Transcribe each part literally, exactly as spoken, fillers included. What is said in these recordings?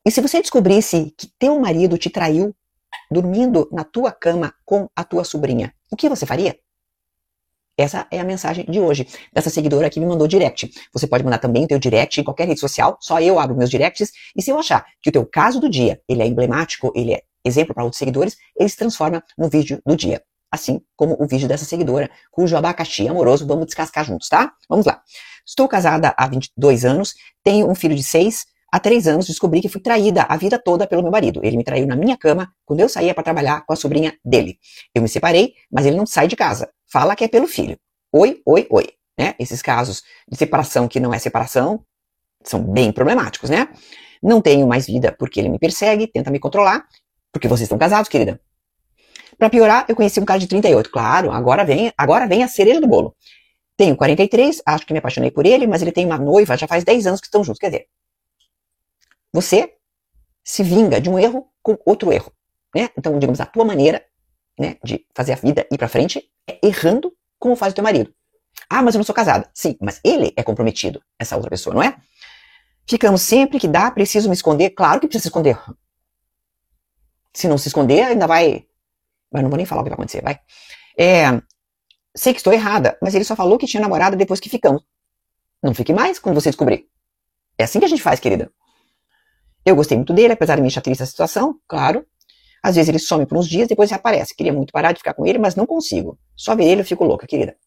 E se você descobrisse que teu marido te traiu dormindo na tua cama com a tua sobrinha, o que você faria? Essa é a mensagem de hoje, dessa seguidora que me mandou direct. Você pode mandar também o teu direct em qualquer rede social, só eu abro meus directs, e se eu achar que o teu caso do dia, ele é emblemático, ele é exemplo para outros seguidores, ele se transforma no vídeo do dia. Assim como o vídeo dessa seguidora, cujo abacaxi amoroso, vamos descascar juntos, tá? Vamos lá. Estou casada há vinte e dois anos, tenho um filho de seis, há três anos descobri que fui traída a vida toda pelo meu marido. Ele me traiu na minha cama quando eu saía para trabalhar com a sobrinha dele. Eu me separei, mas ele não sai de casa. Fala que é pelo filho. Oi, oi, oi. Né? Esses casos de separação que não é separação são bem problemáticos, né? Não tenho mais vida porque ele me persegue, tenta me controlar, porque vocês estão casados, querida. Pra piorar, eu conheci um cara de trinta e oito. Claro, agora vem, agora vem a cereja do bolo. Tenho quarenta e três, acho que me apaixonei por ele, mas ele tem uma noiva, já faz dez anos que estão juntos. Quer dizer, você se vinga de um erro com outro erro, né? Então, digamos, a tua maneira, né, de fazer a vida ir pra frente é errando como faz o teu marido. Ah, mas eu não sou casada. Sim, mas ele é comprometido, essa outra pessoa, não é? Ficamos sempre que dá, preciso me esconder. Claro que precisa se esconder. Se não se esconder, ainda vai... Mas não vou nem falar o que vai acontecer, vai. É, sei que estou errada, mas ele só falou que tinha namorada depois que ficamos. Não fique mais quando você descobrir. É assim que a gente faz, querida. Eu gostei muito dele, apesar de me achar triste a situação, claro. Às vezes ele some por uns dias, depois reaparece. Queria muito parar de ficar com ele, mas não consigo. Só ver ele eu fico louca, querida.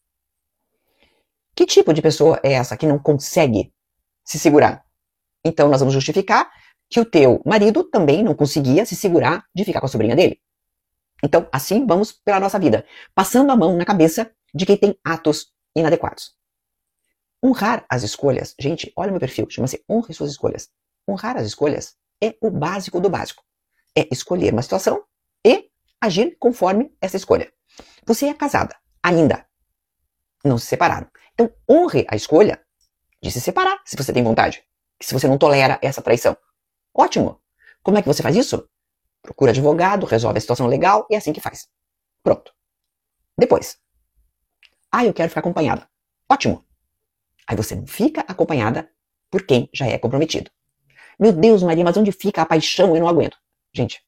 Que tipo de pessoa é essa que não consegue se segurar? Então nós vamos justificar que o teu marido também não conseguia se segurar de ficar com a sobrinha dele. Então, assim vamos pela nossa vida, passando a mão na cabeça de quem tem atos inadequados. Honrar as escolhas, gente, olha o meu perfil, chama-se Honre Suas Escolhas. Honrar as escolhas é o básico do básico. É escolher uma situação e agir conforme essa escolha. Você é casada, ainda. Não se separaram. Então, honre a escolha de se separar, se você tem vontade. Se você não tolera essa traição. Ótimo! Como é que você faz isso? Procura advogado, resolve a situação legal e é assim que faz. Pronto. Depois. Ah, eu quero ficar acompanhada. Ótimo. Aí você não fica acompanhada por quem já é comprometido. Meu Deus, Maria, mas onde fica a paixão? Eu não aguento. Gente,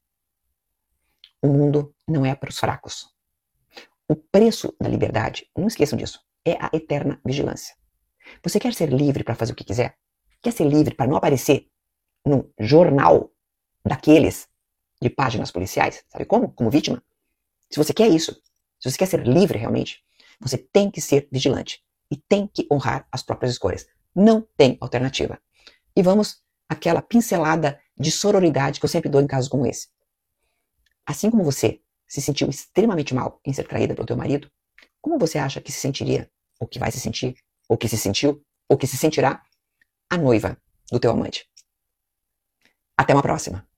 o mundo não é para os fracos. O preço da liberdade, não esqueçam disso, é a eterna vigilância. Você quer ser livre para fazer o que quiser? Quer ser livre para não aparecer num jornal daqueles de páginas policiais, sabe como? Como vítima. Se você quer isso, se você quer ser livre realmente, você tem que ser vigilante e tem que honrar as próprias escolhas. Não tem alternativa. E vamos àquela pincelada de sororidade que eu sempre dou em casos como esse. Assim como você se sentiu extremamente mal em ser traída pelo teu marido, como você acha que se sentiria, ou que vai se sentir, ou que se sentiu, ou que se sentirá a noiva do teu amante? Até uma próxima.